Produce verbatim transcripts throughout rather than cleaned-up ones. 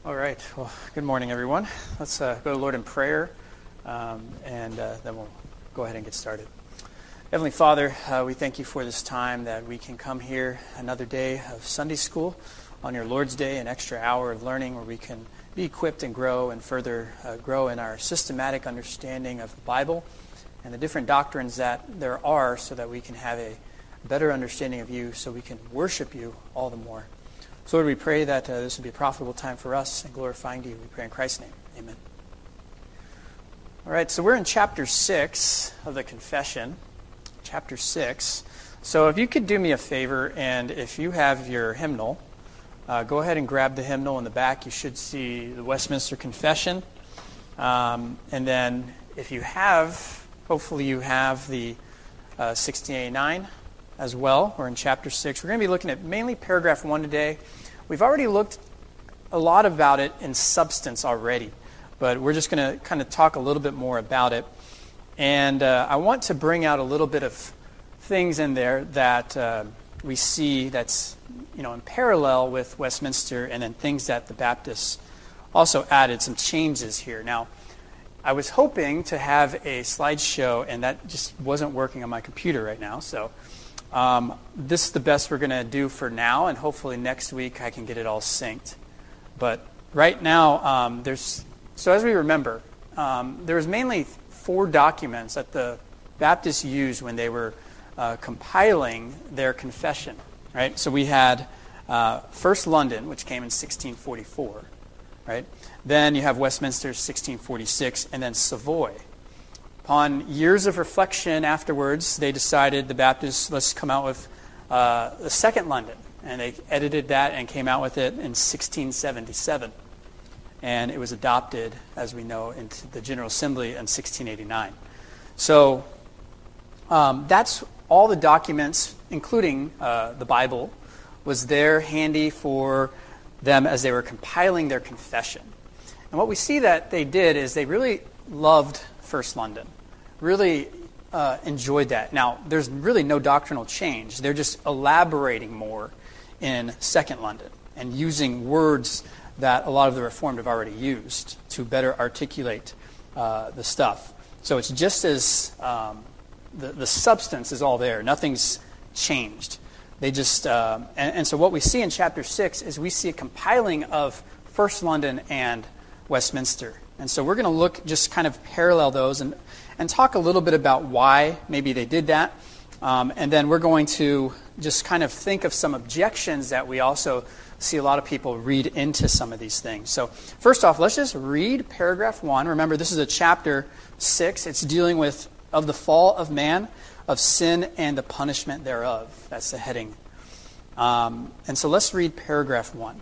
All right. Well, good morning, everyone. Let's uh, go to the Lord in prayer, um, and uh, then we'll go ahead and get started. Heavenly Father, uh, we thank you for this time that we can come here another day of Sunday school on your Lord's Day, an extra hour of learning where we can be equipped and grow and further uh, grow in our systematic understanding of the Bible and the different doctrines that there are so that we can have a better understanding of you so we can worship you all the more. So Lord, we pray that uh, this would be a profitable time for us and glorifying to you. We pray in Christ's name. Amen. All right, so we're in chapter six of the Confession. Chapter six. So if you could do me a favor, and if you have your hymnal, uh, go ahead and grab the hymnal in the back. You should see the Westminster Confession. Um, and then if you have, hopefully you have the uh, sixteen eighty-nine as well. We're in chapter six. We're going to be looking at mainly paragraph one today. We've already looked a lot about it in substance already, but we're just going to kind of talk a little bit more about it. And uh, I want to bring out a little bit of things in there that uh, we see that's, you know, in parallel with Westminster, and then things that the Baptists also added, some changes here. Now, I was hoping to have a slideshow, and that just wasn't working on my computer right now, so Um, this is the best we're going to do for now, and hopefully next week I can get it all synced. But right now, um, there's so as we remember, um, there was mainly four documents that the Baptists used when they were uh, compiling their confession. Right. So we had uh, First London, which came in sixteen forty-four. Right. Then you have Westminster, sixteen forty-six, and then Savoy. Upon years of reflection afterwards, they decided, the Baptists, let's come out with uh, the Second London. And they edited that and came out with it in sixteen seventy-seven. And it was adopted, as we know, into the General Assembly in sixteen eighty-nine. So um, that's all the documents, including uh, the Bible, was there handy for them as they were compiling their confession. And what we see that they did is they really loved First London. Really uh, enjoyed that. Now, there's really no doctrinal change. They're just elaborating more in Second London and using words that a lot of the Reformed have already used to better articulate uh, the stuff. So it's just as um, the, the substance is all there. Nothing's changed. They just um, and, and so what we see in chapter six is we see a compiling of First London and Westminster. And so we're going to look, just kind of parallel those and, and talk a little bit about why maybe they did that. Um, and then we're going to just kind of think of some objections that we also see a lot of people read into some of these things. So first off, let's just read paragraph one. Remember, this is a chapter six. It's dealing with of the fall of man, of sin, and the punishment thereof. That's the heading. Um, and so let's read paragraph one.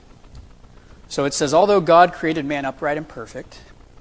So it says, although God created man upright and perfect,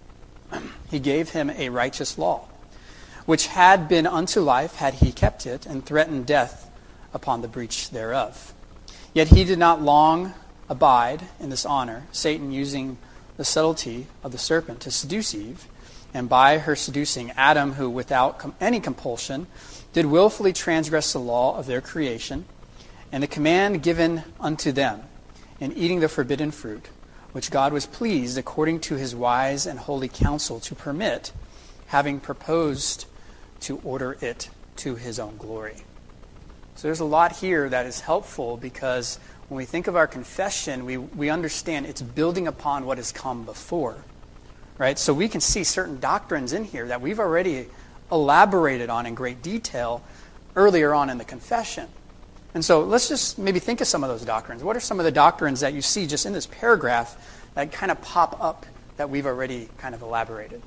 he gave him a righteous law, which had been unto life had he kept it, and threatened death upon the breach thereof. Yet he did not long abide in this honor, Satan using the subtlety of the serpent to seduce Eve, and by her seducing Adam, who without com- any compulsion did willfully transgress the law of their creation, and the command given unto them in eating the forbidden fruit, which God was pleased, according to his wise and holy counsel, to permit, having proposed to order it to his own glory. So there's a lot here that is helpful, because when we think of our confession, we, we understand it's building upon what has come before. Right? So we can see certain doctrines in here that we've already elaborated on in great detail earlier on in the confession. And so let's just maybe think of some of those doctrines. What are some of the doctrines that you see just in this paragraph that kind of pop up that we've already kind of elaborated?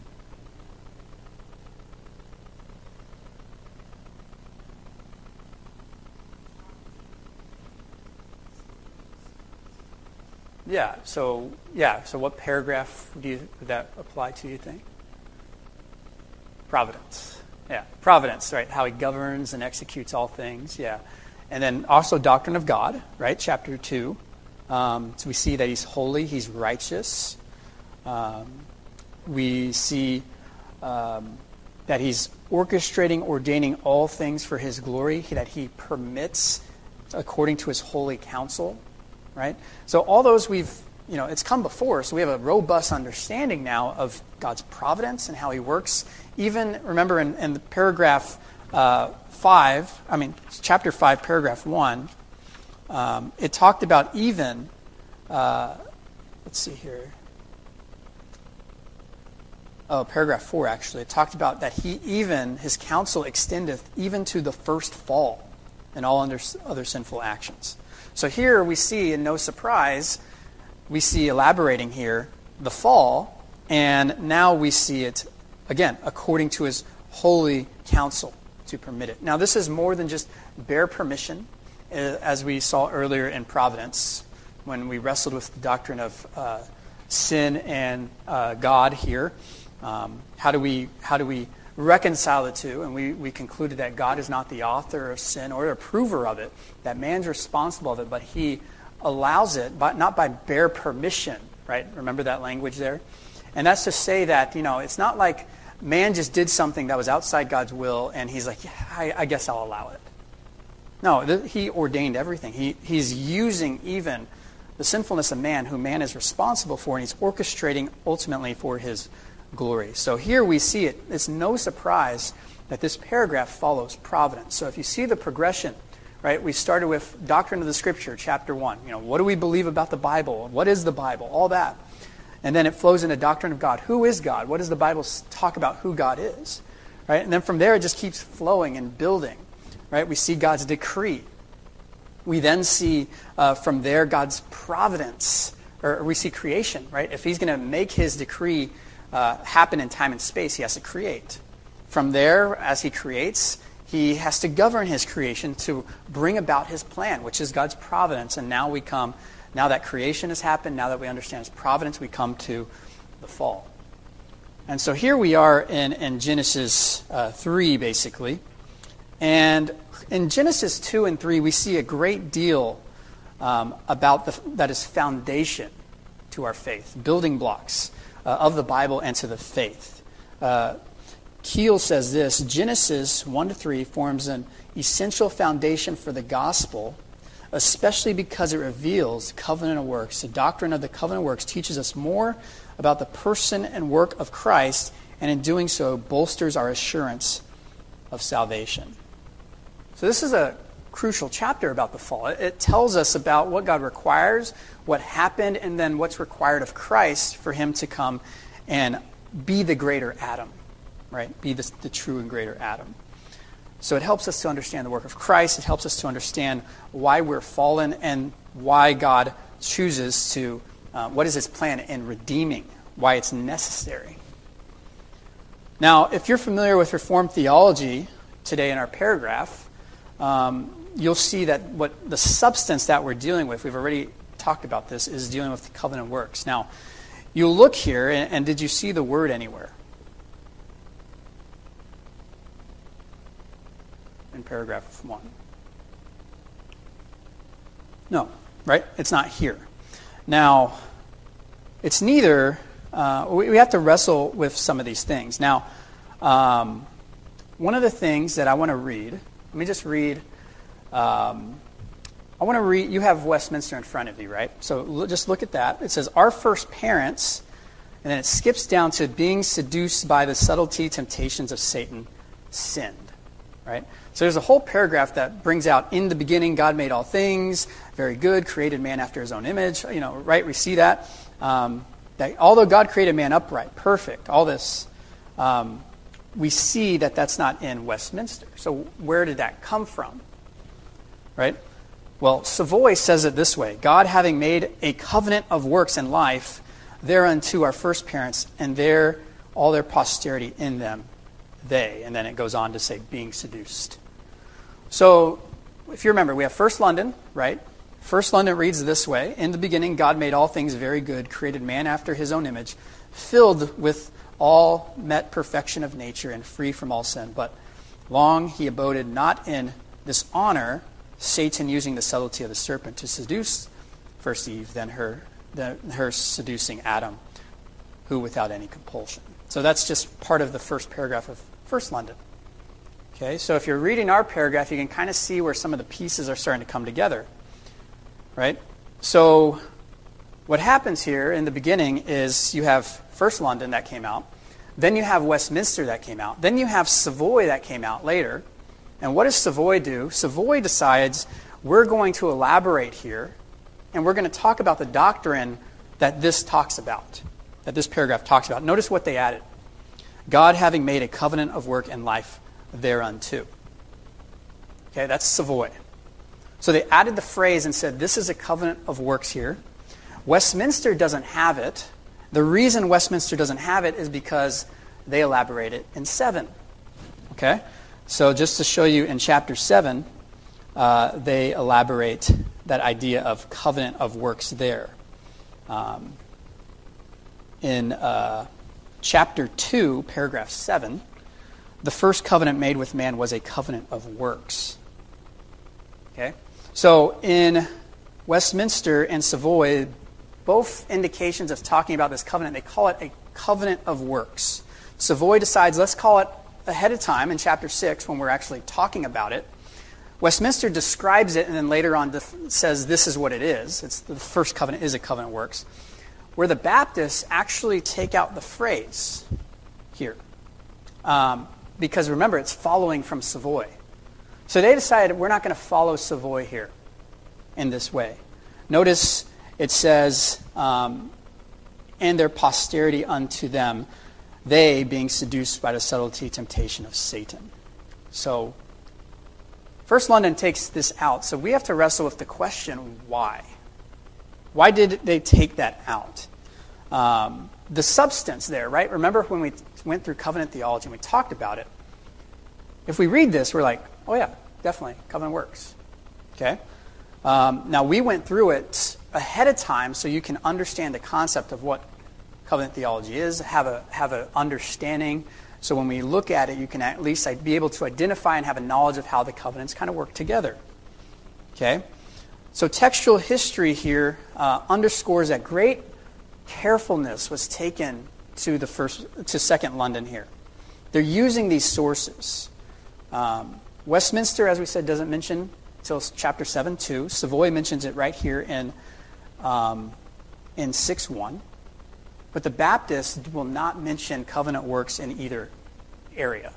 Yeah, so yeah, so what paragraph do you, would that apply to, you think? Providence. Yeah, providence, right? How he governs and executes all things, yeah. And then also doctrine of God, right? Chapter two. Um, so we see that he's holy, he's righteous. Um, we see um, that he's orchestrating, ordaining all things for his glory, that he permits according to his holy counsel, right? So all those we've you know, it's come before, so we have a robust understanding now of God's providence and how he works. Even, remember, in, in the paragraph uh, five, I mean, chapter five, paragraph one, um, it talked about even, uh, let's see here. Oh, paragraph four, actually. It talked about that he even, his counsel extendeth even to the first fall and all under, other sinful actions. So here we see, in no surprise, we see elaborating here the fall, and now we see it, again, according to his holy counsel to permit it. Now, this is more than just bare permission, as we saw earlier in Providence, when we wrestled with the doctrine of uh, sin and uh, God here. Um, how do we how do we reconcile the two? And we, we concluded that God is not the author of sin or the approver of it, that man's responsible of it, but he allows it, but not by bare permission, right? Remember that language there? And that's to say that, you know, it's not like man just did something that was outside God's will and he's like, yeah, I, I guess I'll allow it. No, th- he ordained everything. He He's using even the sinfulness of man, who man is responsible for, and he's orchestrating ultimately for his glory. So here we see it. It's no surprise that this paragraph follows providence. So if you see the progression, right, we started with Doctrine of the Scripture, chapter one. You know, what do we believe about the Bible? What is the Bible? All that. And then it flows into Doctrine of God. Who is God? What does the Bible talk about who God is? Right? And then from there it just keeps flowing and building. Right? We see God's decree. We then see uh, from there God's providence. Or we see creation, right? If he's going to make his decree Uh, happen in time and space, he has to create. From there, as he creates, he has to govern his creation to bring about his plan, which is God's providence. And now we come, now that creation has happened, now that we understand his providence, we come to the fall. And so here we are in, in Genesis uh, three, basically. And in Genesis two and three, we see a great deal um, about the, that is foundation to our faith, building blocks Uh, of the Bible and to the faith. Uh, Keel says this: Genesis one to three forms an essential foundation for the gospel, especially because it reveals covenant works. The doctrine of the covenant works teaches us more about the person and work of Christ, and in doing so bolsters our assurance of salvation. So this is a crucial chapter about the fall. It, it tells us about what God requires, what happened, and then what's required of Christ for him to come and be the greater Adam, right? Be the, the true and greater Adam. So it helps us to understand the work of Christ. It helps us to understand why we're fallen and why God chooses to, uh, what is his plan in redeeming, why it's necessary. Now, if you're familiar with Reformed theology today in our paragraph, um, you'll see that what the substance that we're dealing with, we've already talked about this, is dealing with the covenant works. Now, you look here, and, and did you see the word anywhere? In paragraph one. No, right? It's not here. Now, it's neither, uh, we, we have to wrestle with some of these things. Now, um, one of the things that I want to read, let me just read. Um, I want to read, you have Westminster in front of you, right? So l- just look at that. It says, our first parents, and then it skips down to being seduced by the subtlety, temptations of Satan, sinned, right? So there's a whole paragraph that brings out, in the beginning, God made all things, very good, created man after his own image, you know, right? We see that. Um, that although God created man upright, perfect, all this, um, we see that that's not in Westminster. So where did that come from? Right? Well, Savoy says it this way: God, having made a covenant of works in life, thereunto our first parents, and there all their posterity in them, they. And then it goes on to say, being seduced. So, if you remember, we have First London, right? First London reads this way: in the beginning, God made all things very good, created man after his own image, filled with all met perfection of nature, and free from all sin. But long he aboded not in dishonor, Satan using the subtlety of the serpent to seduce first Eve, then her, then her seducing Adam, who without any compulsion. So that's just part of the first paragraph of First London. Okay, so if you're reading our paragraph, you can kind of see where some of the pieces are starting to come together. Right? So what happens here in the beginning is you have first London that came out, then you have Westminster that came out, then you have Savoy that came out later. And what does Savoy do? Savoy decides we're going to elaborate here, and we're going to talk about the doctrine that this talks about, that this paragraph talks about. Notice what they added. God having made a covenant of work and life thereunto. Okay, that's Savoy. So they added the phrase and said, this is a covenant of works here. Westminster doesn't have it. The reason Westminster doesn't have it is because they elaborate it in seven. Okay? So just to show you in chapter seven, uh, they elaborate that idea of covenant of works there. Um, in uh, chapter two, paragraph seven, the first covenant made with man was a covenant of works. Okay? So in Westminster and Savoy, both indications of talking about this covenant, they call it a covenant of works. Savoy decides, let's call it ahead of time in chapter six when we're actually talking about it. Westminster describes it and then later on def- says this is what it is. It's the first covenant is a covenant of works. Where the Baptists actually take out the phrase here. Um, because remember, it's following from Savoy. So they decided we're not going to follow Savoy here in this way. Notice it says, um, and their posterity unto them, they being seduced by the subtlety, temptation of Satan. So, First London takes this out. So we have to wrestle with the question, why? Why did they take that out? Um, the substance there, right? Remember when we went through covenant theology and we talked about it? If we read this, we're like, oh yeah, definitely, covenant works. Okay? Um, now, we went through it ahead of time so you can understand the concept of what covenant theology is, have a have an understanding. So when we look at it, you can at least be able to identify and have a knowledge of how the covenants kind of work together. Okay? So textual history here uh, underscores that great carefulness was taken to the first to Second London here. They're using these sources. Um, Westminster, as we said, doesn't mention until chapter seven two. Savoy mentions it right here in um, in six one. But the Baptists will not mention covenant works in either area.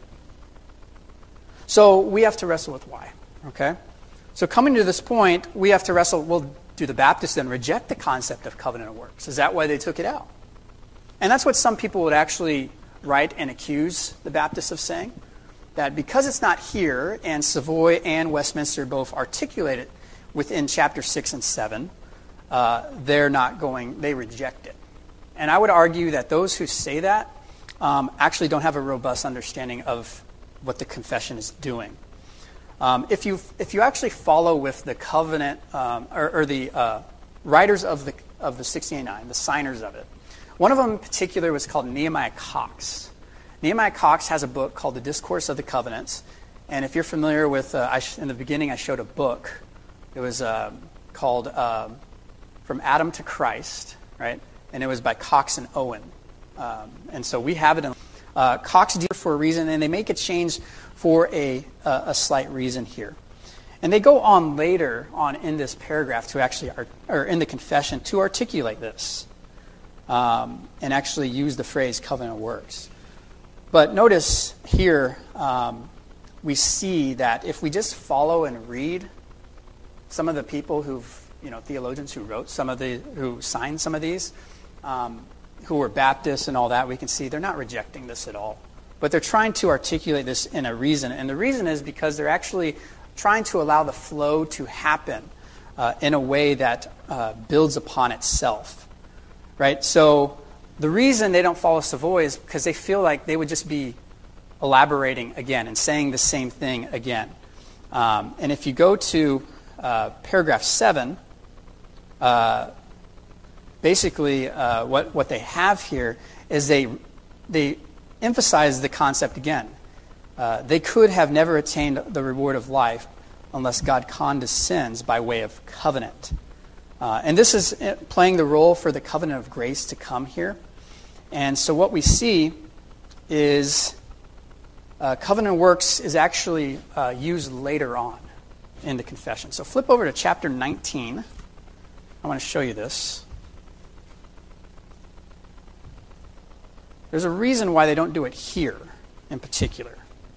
So we have to wrestle with why. Okay? So coming to this point, we have to wrestle, well, do the Baptists then reject the concept of covenant of works? Is that why they took it out? And that's what some people would actually write and accuse the Baptists of saying. That because it's not here, and Savoy and Westminster both articulate it within chapter six and seven, uh, they're not going, they reject it. And I would argue that those who say that um, actually don't have a robust understanding of what the confession is doing. Um, if you if you actually follow with the covenant um, or, or the uh, writers of the of the sixteen eighty-nine, the signers of it, one of them in particular was called Nehemiah Cox. Nehemiah Cox has a book called The Discourse of the Covenants, and if you're familiar with, uh, I sh- in the beginning I showed a book. It was uh, called uh, From Adam to Christ, right? And it was by Cox and Owen. Um, and so we have it in uh, Cox did it for a reason, and they make a change for a, uh, a slight reason here. And they go on later on in this paragraph to actually, art- or in the confession, to articulate this um, and actually use the phrase covenant works. But notice here, um, we see that if we just follow and read some of the people who've, you know, theologians who wrote some of the, who signed some of these, Um, who were Baptists and all that, we can see they're not rejecting this at all. But they're trying to articulate this in a reason. And the reason is because they're actually trying to allow the flow to happen uh, in a way that uh, builds upon itself. Right? So the reason they don't follow Savoy is because they feel like they would just be elaborating again and saying the same thing again. Um, and if you go to uh, paragraph seven, uh, Basically, uh, what, what they have here is they they emphasize the concept again. Uh, they could have never attained the reward of life unless God condescends by way of covenant. Uh, and this is playing the role for the covenant of grace to come here. And so what we see is uh, covenant works is actually uh, used later on in the confession. So flip over to chapter nineteen. I want to show you this. There's a reason why they don't do it here in particular.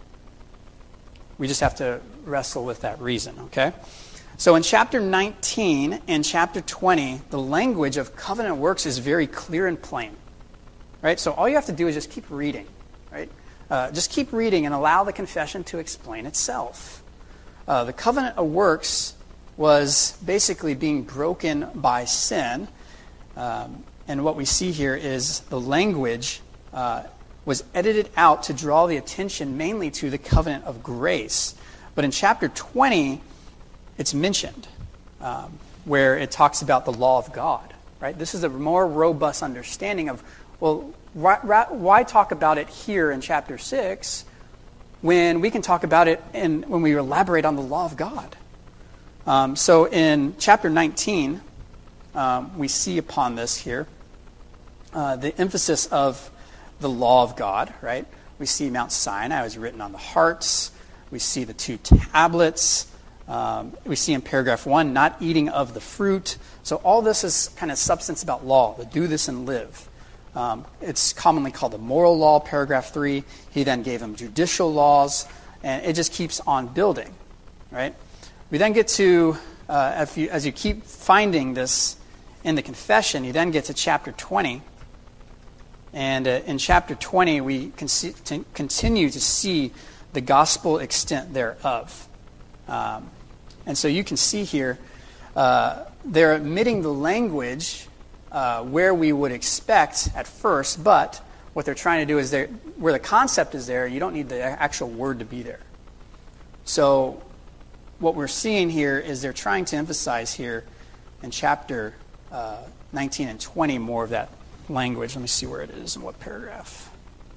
We just have to wrestle with that reason, okay? So in chapter nineteen and chapter twenty, the language of covenant works is very clear and plain, right? So all you have to do is just keep reading, right? Uh, just keep reading and allow the confession to explain itself. Uh, the covenant of works was basically being broken by sin. Um, and what we see here is the language uh, was edited out to draw the attention mainly to the covenant of grace. But in chapter twenty, it's mentioned um, where it talks about the law of God. Right? This is a more robust understanding of, well, why, why talk about it here in chapter six when we can talk about it in, when we elaborate on the law of God? Um, so in chapter nineteen, um, we see upon this here uh, the emphasis of the law of God, right? We see Mount Sinai was written on the hearts. We see the two tablets. Um, we see in paragraph one, not eating of the fruit. So all this is kind of substance about law, the do this and live. Um, it's commonly called the moral law, paragraph three. He then gave them judicial laws, and it just keeps on building, right? We then get to, uh, if you, as you keep finding this in the confession, you then get to chapter twenty. And uh, in chapter twenty, we con- to continue to see the gospel extent thereof. Um, and so you can see here, uh, they're omitting the language uh, where we would expect at first, but what they're trying to do is they're, where the concept is there, you don't need the actual word to be there. So what we're seeing here is they're trying to emphasize here in chapter uh, nineteen and twenty more of that language. Let me see where it is and what paragraph.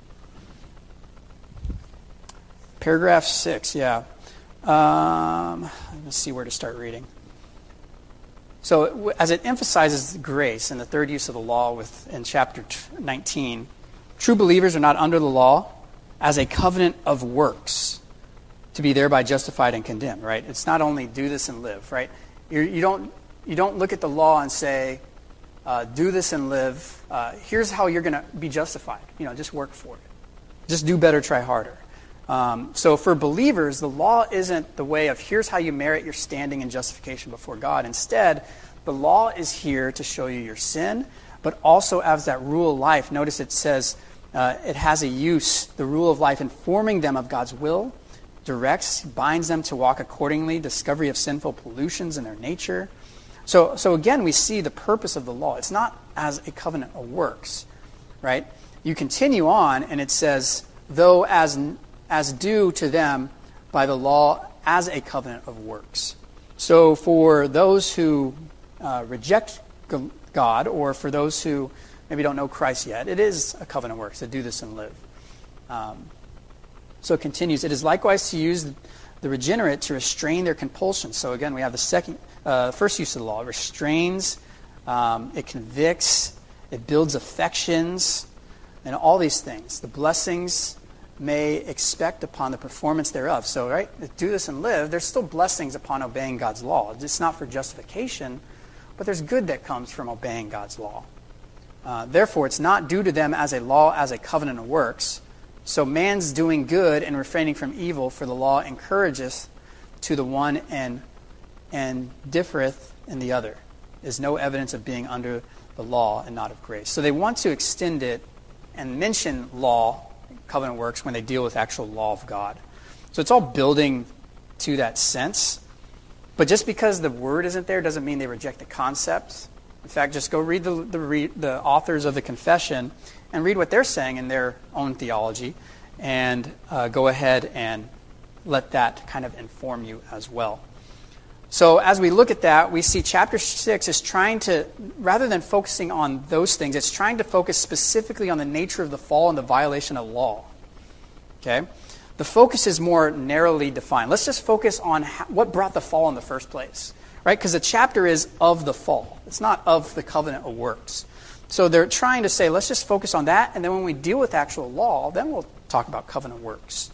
Paragraph six, yeah. Um, let's see where to start reading. So as it emphasizes grace and the third use of the law with in chapter nineteen, true believers are not under the law as a covenant of works to be thereby justified and condemned, right? It's not only do this and live, right? You're, you don't you don't look at the law and say, uh, do this and live. Uh, here's how you're going to be justified. You know, just work for it. Just do better, try harder. Um, so for believers, the law isn't the way of here's how you merit your standing and justification before God. Instead, the law is here to show you your sin, but also as that rule of life. Notice it says uh, it has a use, the rule of life, informing them of God's will, directs, binds them to walk accordingly, discovery of sinful pollutions in their nature. So, so again, we see the purpose of the law. It's not as a covenant of works, right? You continue on, and it says, though as as due to them by the law as a covenant of works. So for those who uh, reject God, or for those who maybe don't know Christ yet, it is a covenant of works to do this and live. Um, so it continues. It is likewise to use the regenerate to restrain their compulsions. So again, we have the second, uh, first use of the law. It restrains, um, it convicts, it builds affections, and all these things. The blessings may expect upon the performance thereof. So, right, do this and live, there's still blessings upon obeying God's law. It's not for justification, but there's good that comes from obeying God's law. Uh, therefore, it's not due to them as a law, as a covenant of works. So man's doing good and refraining from evil, for the law encourageth to the one and and differeth in the other. Is no evidence of being under the law and not of grace. So they want to extend it and mention law, covenant works, when they deal with actual law of God. So it's all building to that sense. But just because the word isn't there doesn't mean they reject the concept. In fact, just go read the the, read the authors of the confession and read what they're saying in their own theology, and uh, go ahead and let that kind of inform you as well. So as we look at that, we see chapter six is trying to, rather than focusing on those things, it's trying to focus specifically on the nature of the fall and the violation of law. Okay? The focus is more narrowly defined. Let's just focus on how, what brought the fall in the first place. Right? Because the chapter is of the fall. It's not of the covenant of works. So they're trying to say, let's just focus on that, and then when we deal with actual law, then we'll talk about covenant works.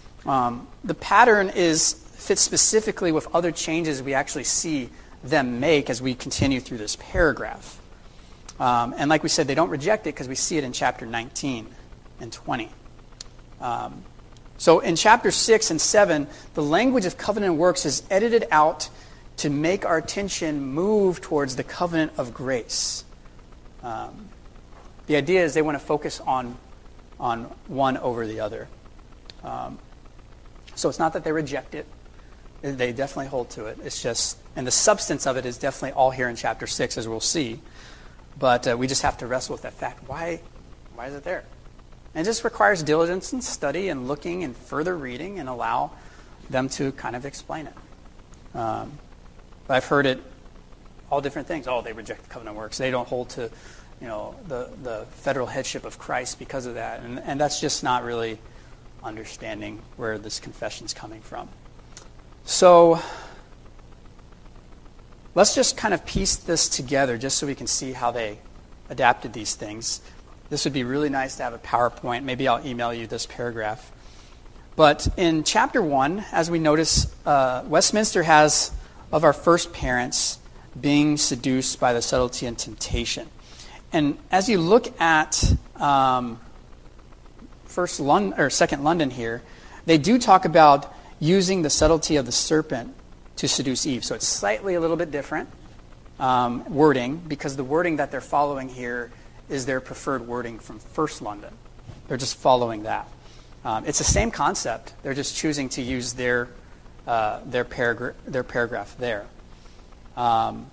Um, the pattern is fits specifically with other changes we actually see them make as we continue through this paragraph. Um, and like we said, they don't reject it because we see it in chapter nineteen. and twenty. Um, so in chapter six and seven, the language of covenant works is edited out to make our attention move towards the covenant of grace. Um, the idea is they want to focus on, on one over the other. Um, so it's not that they reject it. They definitely hold to it. It's just, and the substance of it is definitely all here in chapter six, as we'll see. But uh, we just have to wrestle with that fact. Why, why is it there? And it just requires diligence and study and looking and further reading and allow them to kind of explain it. Um, but I've heard it, all different things. Oh, they reject the covenant works. They don't hold to, you know, the, the federal headship of Christ because of that. And, and that's just not really understanding where this confession's coming from. So let's just kind of piece this together just so we can see how they adapted these things. This would be really nice to have a PowerPoint. Maybe I'll email you this paragraph. But in chapter one, as we notice, uh, Westminster has of our first parents being seduced by the subtlety and temptation. And as you look at um, first London or second London here, they do talk about using the subtlety of the serpent to seduce Eve. So it's slightly a little bit different um, wording, because the wording that they're following here is their preferred wording from First London. They're just following that. Um, it's the same concept. They're just choosing to use their uh, their, paragra- their paragraph there. Um,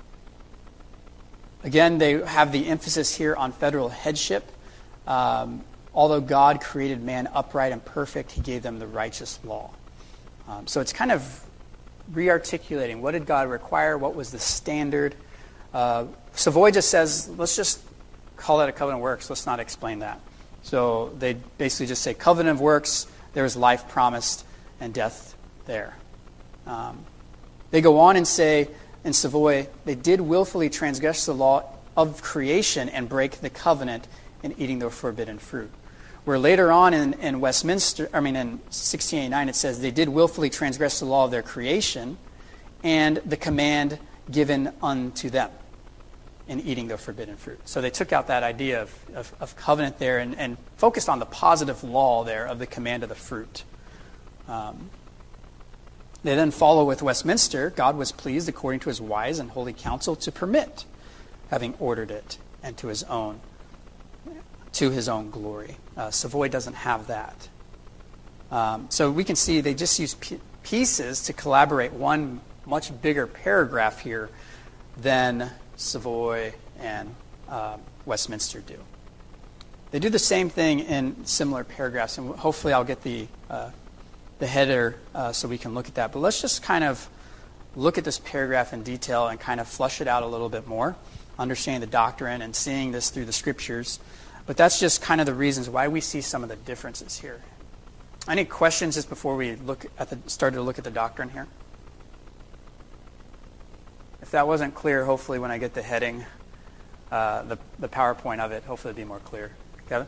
again, they have the emphasis here on federal headship. Um, although God created man upright and perfect, he gave them the righteous law. Um, so it's kind of re-articulating what did God require, what was the standard. Uh, Savoy just says, let's just call that a covenant of works. Let's not explain that. So they basically just say covenant of works, there is life promised and death there. Um, they go on and say in Savoy, they did willfully transgress the law of creation and break the covenant in eating the forbidden fruit. Where later on in, in Westminster, I mean in sixteen eighty-nine, it says they did willfully transgress the law of their creation and the command given unto them in eating the forbidden fruit. So they took out that idea of, of, of covenant there and, and focused on the positive law there of the command of the fruit. Um, they then follow with Westminster. God was pleased according to his wise and holy counsel to permit, having ordered it, and to his own to his own glory. Uh, Savoy doesn't have that. Um, so we can see they just use p- pieces to collaborate one much bigger paragraph here than Savoy and uh, Westminster do. They do the same thing in similar paragraphs, and hopefully I'll get the uh, the header uh, so we can look at that. But let's just kind of look at this paragraph in detail and kind of flush it out a little bit more, understanding the doctrine and seeing this through the scriptures. But that's just kind of the reasons why we see some of the differences here. Any questions just before we look at the started to look at the doctrine here? If that wasn't clear, hopefully when I get the heading, uh, the, the PowerPoint of it, hopefully it'll be more clear. Kevin?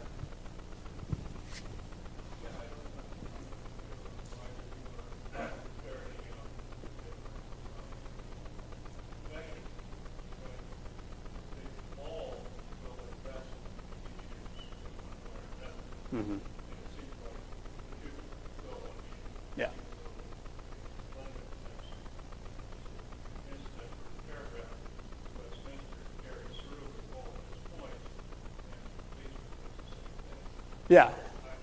Mm-hmm. Yeah. Yeah.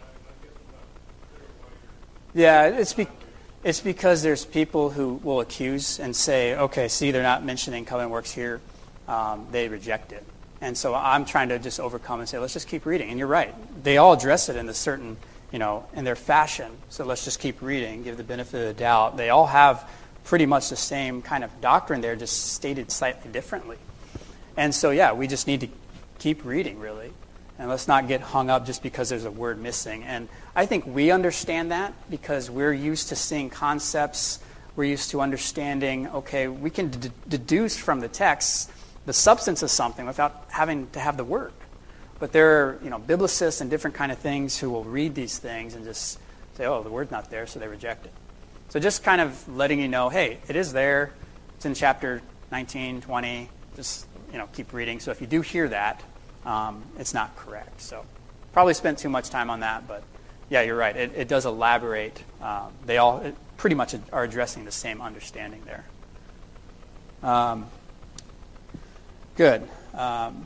Yeah, it's be, it's because there's people who will accuse and say, okay, see, they're not mentioning covenant works here. Um, they reject it. And so I'm trying to just overcome and say, let's just keep reading. And you're right. They all address it in a certain, you know, in their fashion. So let's just keep reading, give the benefit of the doubt. They all have pretty much the same kind of doctrine there, just stated slightly differently. And so, yeah, we just need to keep reading, really. And let's not get hung up just because there's a word missing. And I think we understand that because we're used to seeing concepts. We're used to understanding, okay, we can d- deduce from the text the substance of something without having to have the word. But there are, you know, biblicists and different kind of things who will read these things and just say, oh, the word's not there, so they reject it. So just kind of letting you know, hey, it is there. It's in chapter nineteen, twenty. Just, you know, keep reading. So if you do hear that, um, it's not correct. So Probably spent too much time on that, but yeah, you're right. It, it does elaborate. Um, they all it pretty much are addressing the same understanding there. Um, good. Um,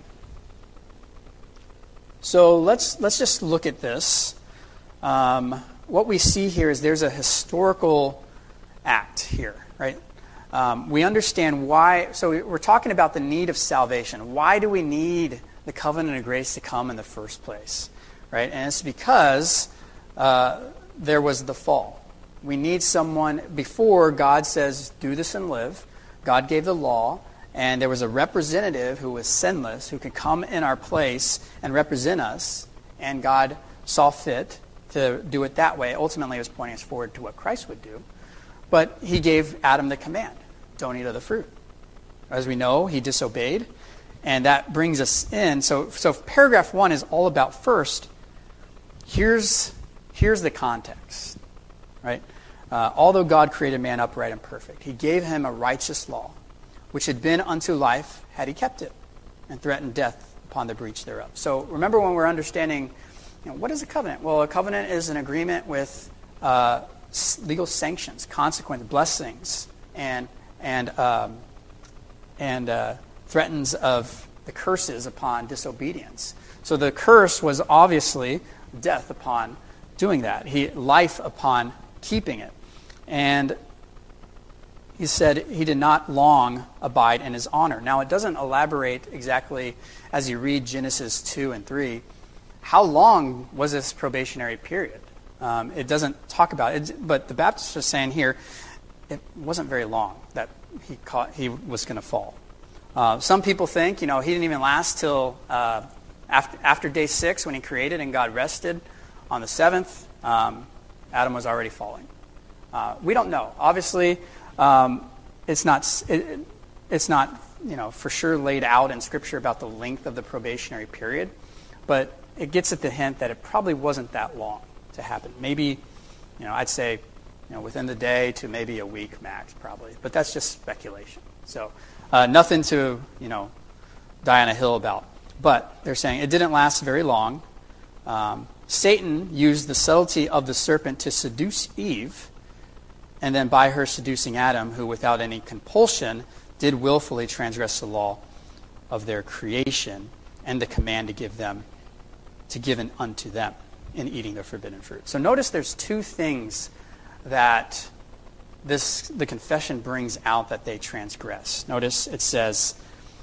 so let's let's just look at this. Um, what we see here is there's a historical act here, right? Um, we understand why. So we're talking about the need of salvation. Why do we need the covenant of grace to come in the first place, right? And it's because uh, there was the fall. We need someone, before God says, do this and live, God gave the law, and there was a representative who was sinless, who could come in our place and represent us, and God saw fit to do it that way. Ultimately, it was pointing us forward to what Christ would do. But he gave Adam the command, don't eat of the fruit. As we know, he disobeyed, and that brings us in. So, so paragraph one is all about first, here's, here's the context, right? Uh, although God created man upright and perfect, he gave him a righteous law, which had been unto life had he kept it, and threatened death upon the breach thereof. So remember, when we're understanding, you know, what is a covenant? Well, a covenant is an agreement with uh, legal sanctions, consequences, blessings, and and um, and uh, threatens of the curses upon disobedience. So the curse was obviously death upon doing that. He life upon keeping it. And he said he did not long abide in his honor. Now, it doesn't elaborate exactly, as you read Genesis two and three, how long was this probationary period? Um, it doesn't talk about it, but the Baptists are saying here it wasn't very long that he caught, he was going to fall. Uh, some people think, you know, he didn't even last till uh, after, after day six, when he created and God rested on the seventh. Um, Adam was already falling. Uh, we don't know. Obviously, um, it's not it, it's not you know for sure laid out in Scripture about the length of the probationary period, but it gets at the hint that it probably wasn't that long to happen. Maybe, you know, I'd say, you know, within the day to maybe a week max, probably. But that's just speculation. So uh, nothing to you know die on a hill about. But they're saying it didn't last very long. Um, Satan used the subtlety of the serpent to seduce Eve, and then by her seducing Adam, who without any compulsion did willfully transgress the law of their creation and the command to give them, to give it unto them in eating the forbidden fruit. So notice there's two things that this the confession brings out that they transgress. Notice it says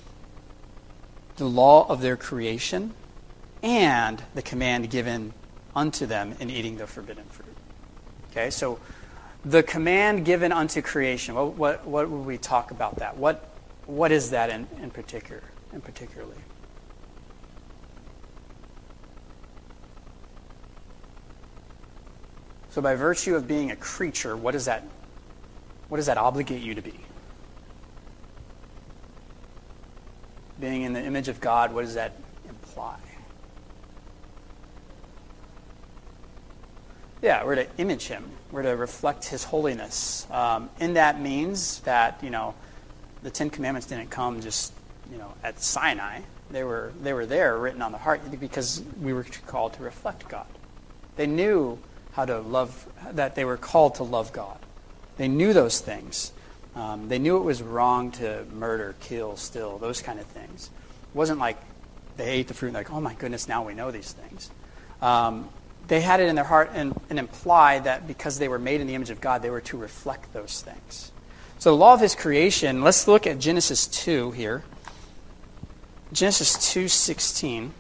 the law of their creation and the command given unto them in eating the forbidden fruit. Okay, so the command given unto creation. What what, what would we talk about that? What what is that in, in particular? In particularly, so by virtue of being a creature, what does that what does that obligate you to be? Being in the image of God, what does that imply? Yeah, we're to image him. We're to reflect his holiness. Um, and that means that, you know, the Ten Commandments didn't come just, you know, at Sinai. They were they were there, written on the heart, because we were called to reflect God. They knew how to love, that they were called to love God. They knew those things. Um, they knew it was wrong to murder, kill, steal, those kind of things. It wasn't like they ate the fruit and like, oh my goodness, now we know these things. Um, They had it in their heart and, and implied that because they were made in the image of God, they were to reflect those things. So the law of his creation, let's look at Genesis two here. Genesis two sixteen.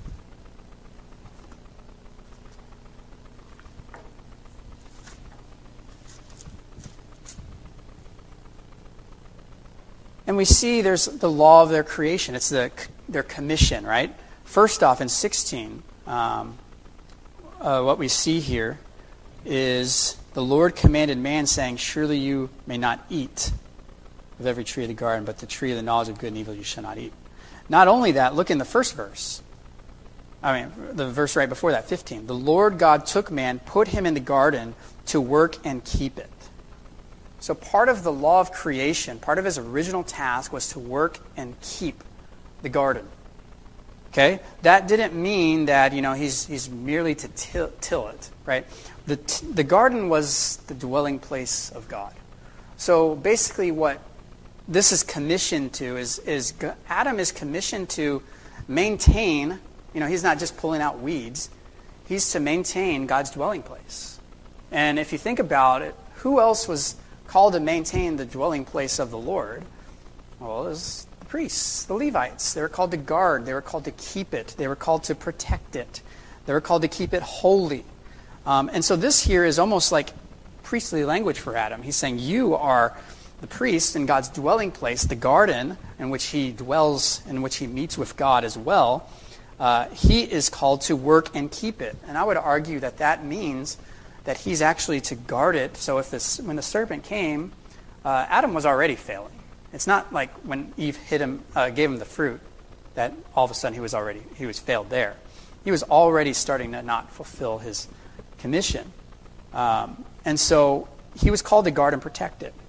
And we see there's the law of their creation. It's the, their commission, right? First off, in sixteen, um, Uh, what we see here is the Lord commanded man, saying, surely you may not eat of every tree of the garden, but the tree of the knowledge of good and evil you shall not eat. Not only that, look in the first verse. I mean, the verse right before that, fifteen. The Lord God took man, put him in the garden to work and keep it. So part of the law of creation, part of his original task was to work and keep the garden. Okay? That didn't mean that, you know, he's he's merely to till, till it, right? The the garden was the dwelling place of God. So basically what this is commissioned to is is Adam is commissioned to maintain, you know, he's not just pulling out weeds. He's to maintain God's dwelling place. And if you think about it, who else was called to maintain the dwelling place of the Lord? Well, it was the priests, the Levites. They were called to guard. They were called to keep it. They were called to protect it. They were called to keep it holy. Um, and so this here is almost like priestly language for Adam. He's saying, you are the priest in God's dwelling place, the garden in which he dwells, in which he meets with God as well. Uh, he is called to work and keep it. And I would argue that that means that he's actually to guard it. So if this, when the serpent came, uh, Adam was already failing. It's not like when Eve hit him, uh, gave him the fruit, that all of a sudden he was already he was failed there. He was already starting to not fulfill his commission, um, and so he was called to guard and protect it.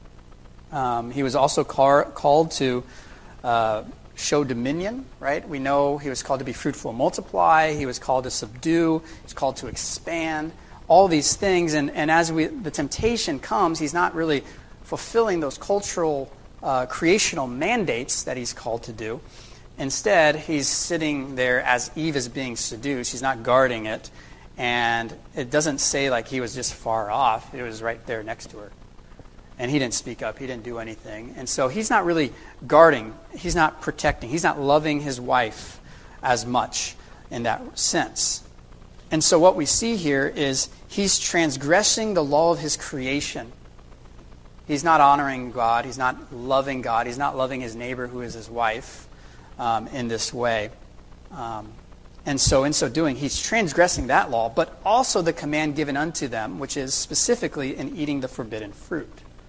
Um, he was also car- called to uh, show dominion. Right? We know he was called to be fruitful and multiply. He was called to subdue. He was called to expand. All these things, and, and as we the temptation comes, he's not really fulfilling those cultural uh, creational mandates that he's called to do. Instead, he's sitting there as Eve is being seduced. He's not guarding it, and it doesn't say like he was just far off. It was right there next to her, and he didn't speak up. He didn't do anything, and so he's not really guarding. He's not protecting. He's not loving his wife as much in that sense. And so what we see here is he's transgressing the law of his creation. He's not honoring God. He's not loving God. He's not loving his neighbor who is his wife um, in this way. Um, and so in so doing, he's transgressing that law, but also the command given unto them, which is specifically in eating the forbidden fruit.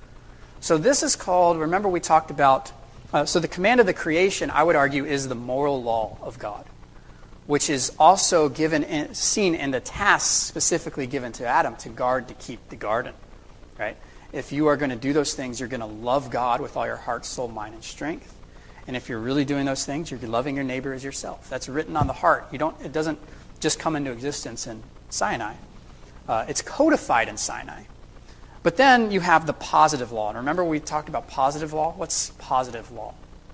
So this is called, remember we talked about, uh, so the command of the creation, I would argue, is the moral law of God, which is also given in, seen in the tasks specifically given to Adam to guard, to keep the garden, right? If you are going to do those things, you're going to love God with all your heart, soul, mind, and strength. And if you're really doing those things, you're loving your neighbor as yourself. That's written on the heart. You don't. It doesn't just come into existence in Sinai. Uh, it's codified in Sinai. But then you have the positive law. And remember we talked about positive law? What's positive law?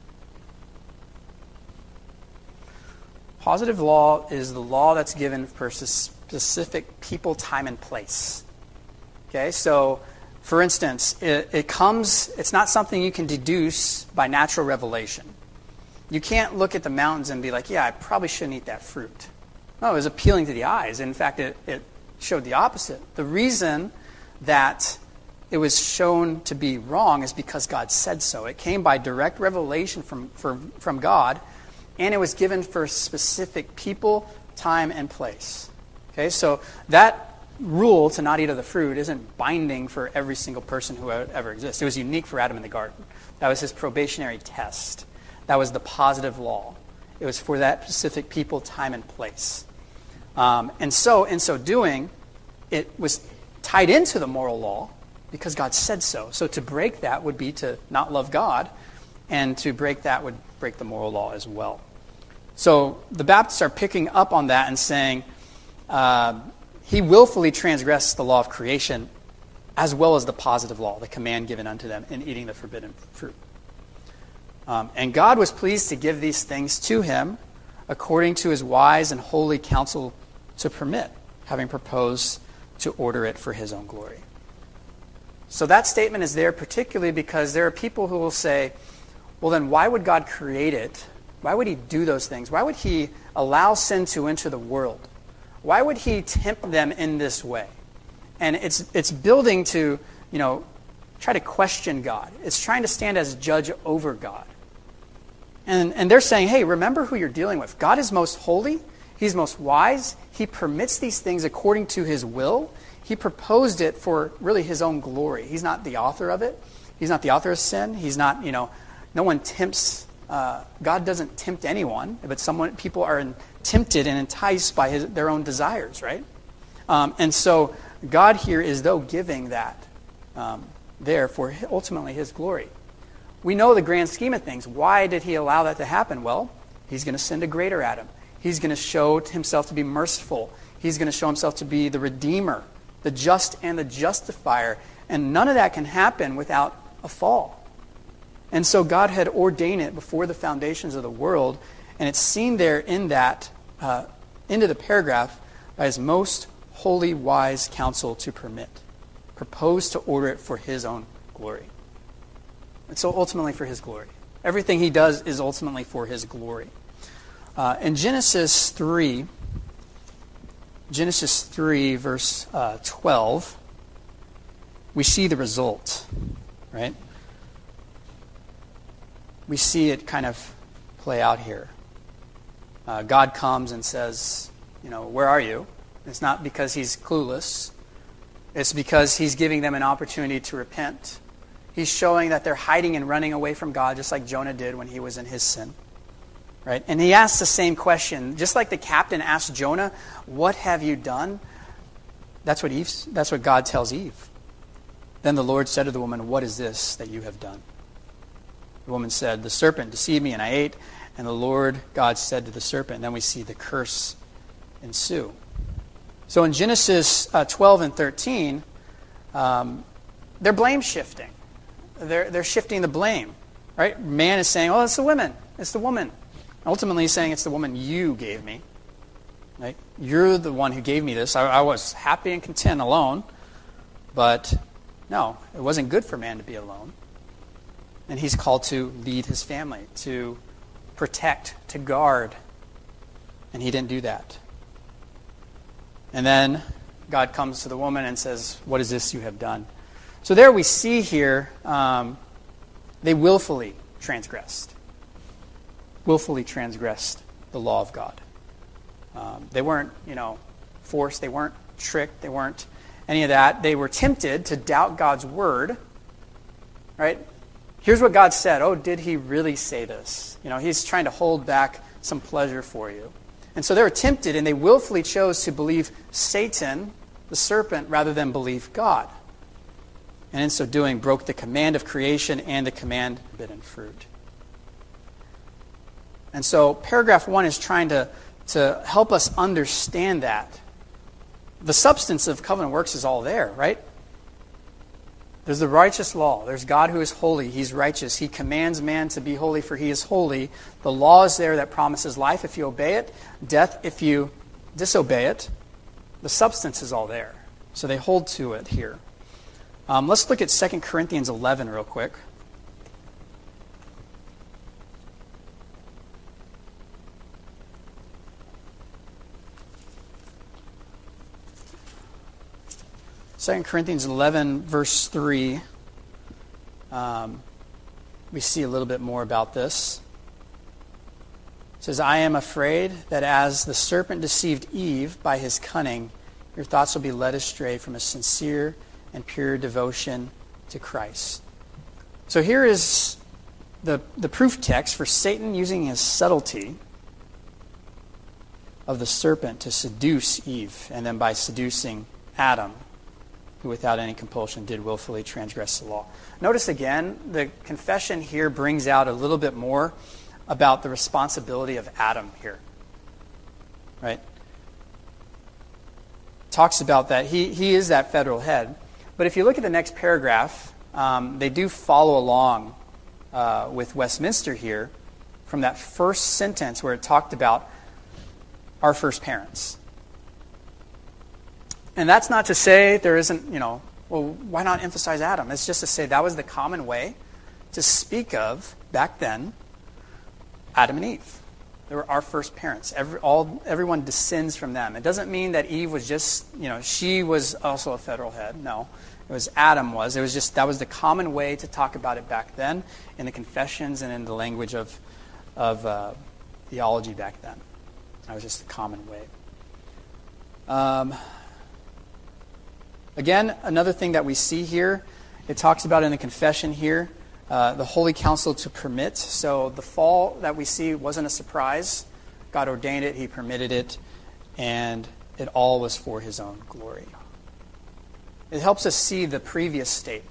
Positive law is the law that's given for a specific people, time, and place. Okay, so for instance, it, it comes, it's not something you can deduce by natural revelation. You can't look at the mountains and be like, yeah, I probably shouldn't eat that fruit. No, it was appealing to the eyes. In fact, it, it showed the opposite. The reason that it was shown to be wrong is because God said so. It came by direct revelation from, from, from God, and it was given for specific people, time, and place. Okay, so that rule to not eat of the fruit isn't binding for every single person who ever exists. It was unique for Adam in the garden. That was his probationary test. That was the positive law. It was for that specific people, time, and place. Um, and so, in so doing, it was tied into the moral law because God said so. So to break that would be to not love God, and to break that would break the moral law as well. So the Baptists are picking up on that and saying, uh, he willfully transgressed the law of creation as well as the positive law, the command given unto them in eating the forbidden fruit. Um, and God was pleased to give these things to him according to his wise and holy counsel to permit, having proposed to order it for his own glory. So that statement is there particularly because there are people who will say, well then why would God create it? Why would he do those things? Why would he allow sin to enter the world? Why would he tempt them in this way? And it's it's building to, you know, try to question God. It's trying to stand as judge over God. And and they're saying, hey, remember who you're dealing with. God is most holy. He's most wise. He permits these things according to his will. He proposed it for really his own glory. He's not the author of it. He's not the author of sin. He's not, you know, no one tempts, uh, God doesn't tempt anyone, but someone, people are in, tempted and enticed by his, their own desires, right? Um, and so God here is, though, giving that um, there for ultimately his glory. We know the grand scheme of things. Why did he allow that to happen? Well, He's going to send a greater Adam. He's going to show himself to be merciful. He's going to show himself to be the Redeemer, the just and the justifier. And none of that can happen without a fall. And so God had ordained it before the foundations of the world, and it's seen there in that, uh, into the paragraph, by his most holy, wise counsel to permit, proposed to order it for his own glory. And so ultimately for his glory. Everything he does is ultimately for his glory. Uh, in Genesis three, Genesis three, verse uh, twelve, we see the result, right? We see it kind of play out here. Uh, God comes and says, you know, where are you? It's not because he's clueless. It's because he's giving them an opportunity to repent. He's showing that they're hiding and running away from God, just like Jonah did when he was in his sin. Right? And he asks the same question. Just like the captain asked Jonah, what have you done? That's what Eve, that's what God tells Eve. Then the Lord said to the woman, what is this that you have done? The woman said, the serpent deceived me and I ate. And the Lord God said to the serpent, and then we see the curse ensue. So in Genesis uh, twelve and thirteen, um, they're blame shifting. They're, they're shifting the blame. Right? Man is saying, oh, it's the women. It's the woman. Ultimately, he's saying it's the woman you gave me. Right? You're the one who gave me this. I, I was happy and content alone. But no, it wasn't good for man to be alone. And he's called to lead his family, to protect, to guard. And he didn't do that. And then God comes to the woman and says, what is this you have done? So there we see here, um, they willfully transgressed. Willfully transgressed the law of God. Um, they weren't, you know, forced. They weren't tricked. They weren't any of that. They were tempted to doubt God's word. Right? Here's what God said. Oh, did he really say this? You know, he's trying to hold back some pleasure for you. And so they were tempted, and they willfully chose to believe Satan, the serpent, rather than believe God. And in so doing, broke the command of creation and the command of forbidden fruit. And so paragraph one is trying to, to help us understand that. The substance of covenant works is all there, right? There's the righteous law. There's God who is holy. He's righteous. He commands man to be holy, for he is holy. The law is there that promises life if you obey it, death if you disobey it. The substance is all there. So they hold to it here. Um, let's look at Second Corinthians eleven real quick. Second Corinthians eleven, verse three. Um, we see a little bit more about this. It says, I am afraid that as the serpent deceived Eve by his cunning, your thoughts will be led astray from a sincere and pure devotion to Christ. So here is the, the proof text for Satan using his subtlety of the serpent to seduce Eve, and then by seducing Adam, who without any compulsion did willfully transgress the law. Notice again, the confession here brings out a little bit more about the responsibility of Adam here. Right? Talks about that. He, he is that federal head. But if you look at the next paragraph, um, they do follow along uh, with Westminster here from that first sentence where it talked about our first parents. And that's not to say there isn't, you know, well, why not emphasize Adam? It's just to say that was the common way to speak of, back then, Adam and Eve. They were our first parents. Every, all, everyone descends from them. It doesn't mean that Eve was just, you know, she was also a federal head. No, it was Adam was. It was just, that was the common way to talk about it back then in the confessions and in the language of, of uh, theology back then. That was just the common way. Um... Again, another thing that we see here, it talks about in the confession here, uh, the holy counsel to permit. So the fall that we see wasn't a surprise. God ordained it, he permitted it, and it all was for his own glory. It helps us see the previous state.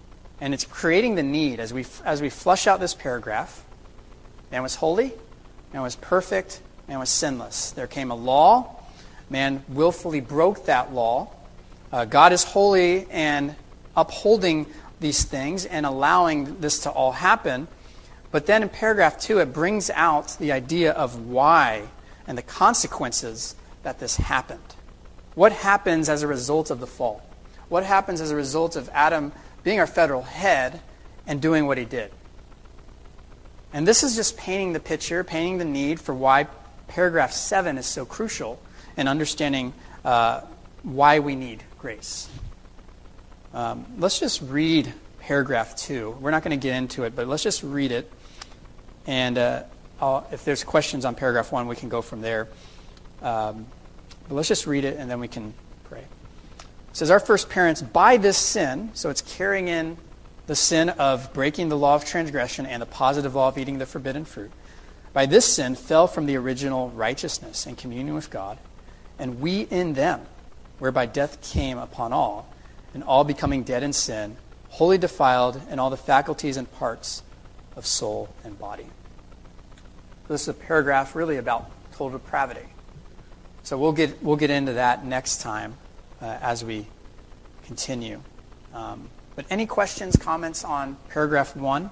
And it's creating the need, as we as we flush out this paragraph, man was holy, Man was perfect. Man was sinless. There came a law. Man willfully broke that law. Uh, God is holy and upholding these things and allowing this to all happen. But then in paragraph two, it brings out the idea of why and the consequences that this happened. What happens as a result of the fall? What happens as a result of Adam being our federal head and doing what he did? And this is just painting the picture, painting the need for why paragraph seven is so crucial in understanding uh, why we need grace. Um, let's just read paragraph two. We're not going to get into it, but let's just read it. And uh, I'll, if there's questions on paragraph one, we can go from there. Um, but let's just read it, and then we can pray. It says, our first parents, by this sin, so it's carrying in the sin of breaking the law of transgression and the positive law of eating the forbidden fruit, by this sin fell from the original righteousness and communion with God, and we in them, whereby death came upon all, and all becoming dead in sin, wholly defiled in all the faculties and parts of soul and body. This is a paragraph really about total depravity. So we'll get we'll get into that next time uh, as we continue. Um, but any questions, comments on paragraph one?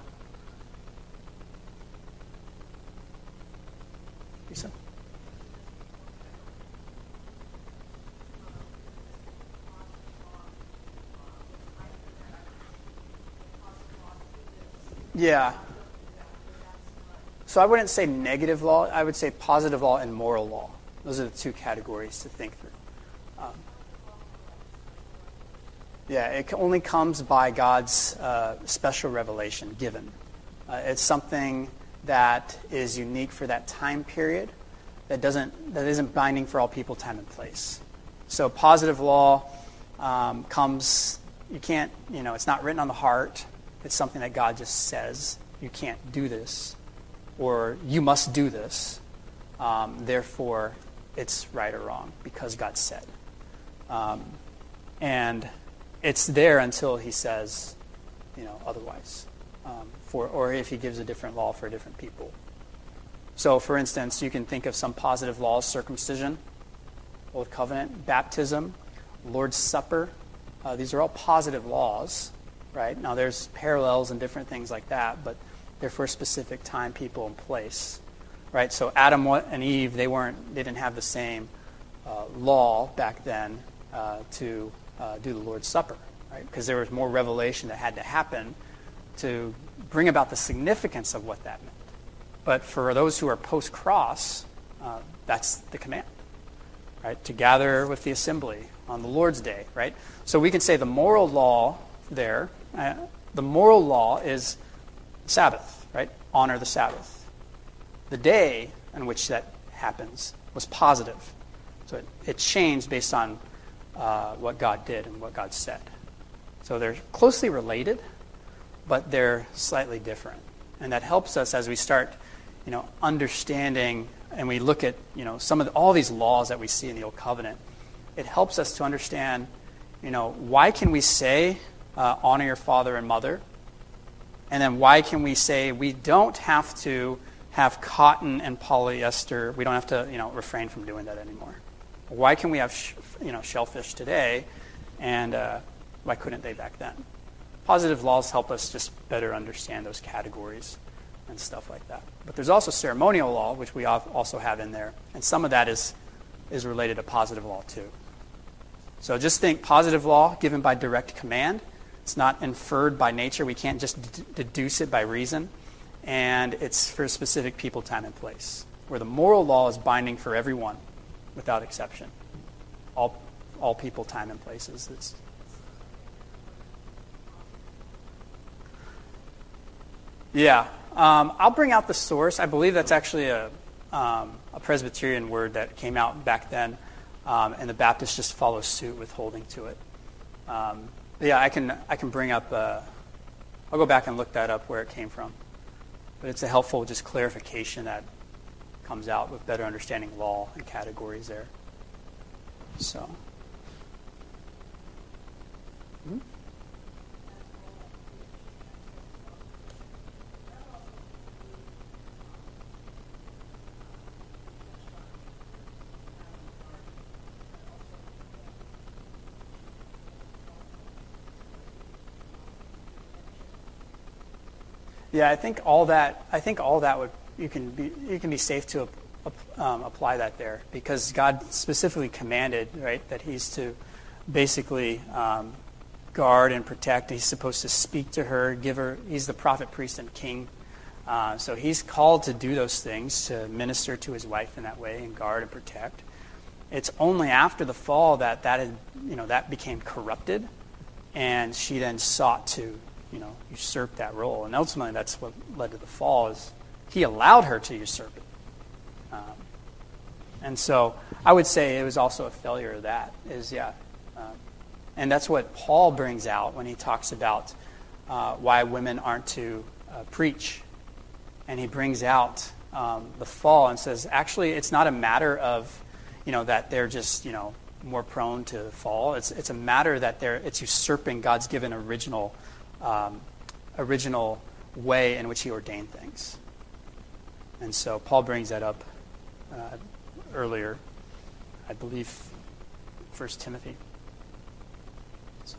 Lisa? Yeah. So I wouldn't say negative law. I would say positive law and moral law. Those are the two categories to think through. Um, yeah, it only comes by God's uh, special revelation given. Uh, it's something that is unique for that time period that doesn't that isn't binding for all people, time, and place. So positive law um, comes. You can't. You know, it's not written on the heart. It's something that God just says. You can't do this, or you must do this. Um, therefore, it's right or wrong because God said. Um, and it's there until He says, you know, otherwise. Um, for or if He gives a different law for different people. So, for instance, you can think of some positive laws: circumcision, Old Covenant, baptism, Lord's Supper. Uh, these are all positive laws, right? Now, there's parallels and different things like that, but they're for a specific time, people, and place, right? So Adam and Eve, they weren't, they didn't have the same uh, law back then uh, to uh, do the Lord's Supper, right? Because there was more revelation that had to happen to bring about the significance of what that meant. But for those who are post-cross, uh, that's the command, right? To gather with the assembly on the Lord's Day, right? So we can say the moral law there, uh, the moral law is Sabbath, right? Honor the Sabbath. The day in which that happens was positive. So it, it changed based on uh, what God did and what God said. So they're closely related, but they're slightly different. And that helps us as we start, you know, understanding and we look at, you know, some of the, all these laws that we see in the Old Covenant. It helps us to understand, you know, why can we say uh, honor your father and mother? And then why can we say we don't have to have cotton and polyester? We don't have to, you know, refrain from doing that anymore. Why can we have, sh- you know, shellfish today, and uh, why couldn't they back then? Positive laws help us just better understand those categories and stuff like that. But there's also ceremonial law, which we also have in there, and some of that is is related to positive law too. So just think positive law given by direct command. It's not inferred by nature. We can't just d- deduce it by reason. And it's for specific people, time, and place. Where the moral law is binding for everyone without exception. All all people, time, and places. It's, yeah. Um, I'll bring out the source. I believe that's actually a, um, a Presbyterian word that came out back then. Um, and the Baptists just follow suit with holding to it. Um, yeah, I can I can bring up, uh, I'll go back and look that up where it came from. But it's a helpful just clarification that comes out with better understanding law and categories there. So. Hmm? Yeah, I think all that. I think all that would you can be you can be safe to um, apply that there, because God specifically commanded, right, that He's to basically um, guard and protect. He's supposed to speak to her, give her. He's the prophet, priest, and king. Uh, so He's called to do those things, to minister to His wife in that way and guard and protect. It's only after the fall that that had, you know that became corrupted, and she then sought to, you know, usurp that role. And ultimately that's what led to the fall, is He allowed her to usurp it. Um, and so I would say it was also a failure of that, is, yeah. Um, and that's what Paul brings out when he talks about uh, why women aren't to uh, preach. And he brings out um, the fall and says, actually, it's not a matter of, you know, that they're just, you know, more prone to fall. It's it's a matter that they're it's usurping God's given original um, original way in which He ordained things. And so Paul brings that up uh, earlier, I believe, First Timothy. So.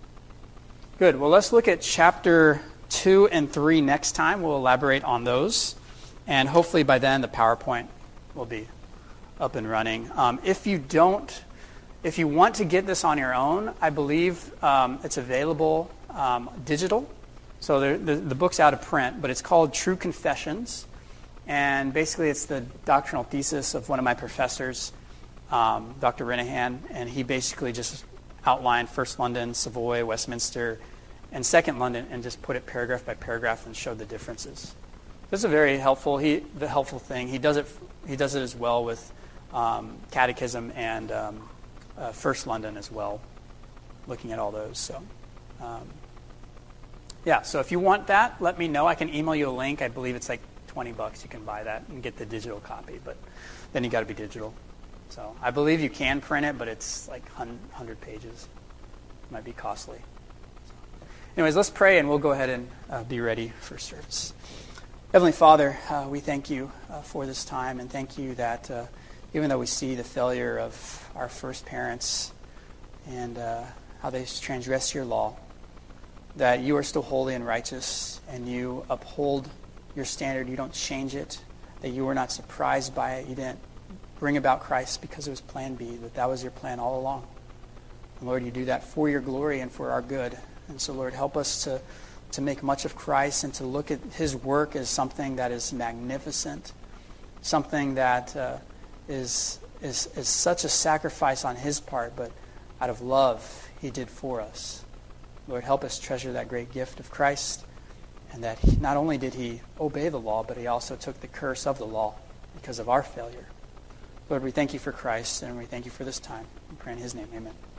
Good. Well, let's look at chapter two and three next time. We'll elaborate on those, and hopefully by then the PowerPoint will be up and running. Um, if you don't, if you want to get this on your own, I believe um, it's available um, digital. So the, the, the book's out of print, but it's called True Confessions. And basically it's the doctrinal thesis of one of my professors, um, Doctor Renahan, and he basically just outlined First London, Savoy, Westminster, and Second London, and just put it paragraph by paragraph and showed the differences. This is a very helpful, he, the helpful thing. He does it, he does it as well with um, Catechism and um, uh, First London as well, looking at all those. So, um, yeah. So if you want that, let me know. I can email you a link. I believe it's like twenty bucks. You can buy that and get the digital copy, but then you got to be digital. So I believe you can print it, but it's like one hundred pages. It might be costly. So, anyways, let's pray, and we'll go ahead and uh, be ready for service. Heavenly Father, uh, we thank you uh, for this time, and thank you that uh, even though we see the failure of our first parents and uh, how they transgressed your law, that you are still holy and righteous, and you uphold your standard. You don't change it, that you were not surprised by it. You didn't bring about Christ because it was plan B, that that was your plan all along. And Lord, you do that for your glory and for our good. And so, Lord, help us to to make much of Christ and to look at His work as something that is magnificent, something that uh, is, is is such a sacrifice on His part, but out of love He did for us. Lord, help us treasure that great gift of Christ, and that he, not only did He obey the law, but He also took the curse of the law because of our failure. Lord, we thank you for Christ, and we thank you for this time. We pray in His name, amen.